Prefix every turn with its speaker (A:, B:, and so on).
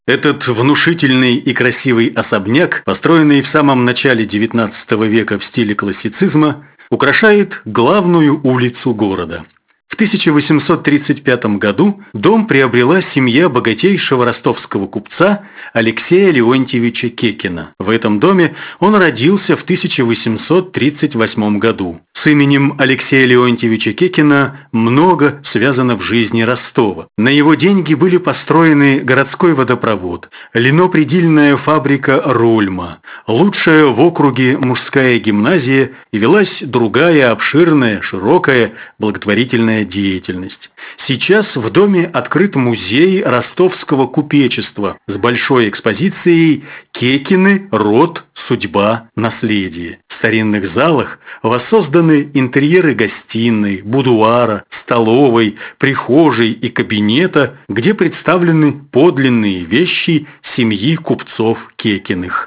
A: Этот внушительный и красивый особняк, построенный в самом начале XIX века в стиле классицизма, украшает главную улицу города. В 1835 году дом приобрела семья богатейшего ростовского купца Алексея Леонтьевича Кекина. В этом доме он родился в 1838 году. С именем Алексея Леонтьевича Кекина много связано в жизни Ростова. На его деньги были построены городской водопровод, линопредельная фабрика «Рольма», лучшая в округе мужская гимназия и велась другая обширная, широкая благотворительная деятельность. Сейчас в доме открыт музей ростовского купечества с большой экспозицией «Кекины. Род, судьба, наследие». В старинных залах воссозданы интерьеры гостиной, будуара, столовой, прихожей и кабинета, где представлены подлинные вещи семьи купцов Кекиных.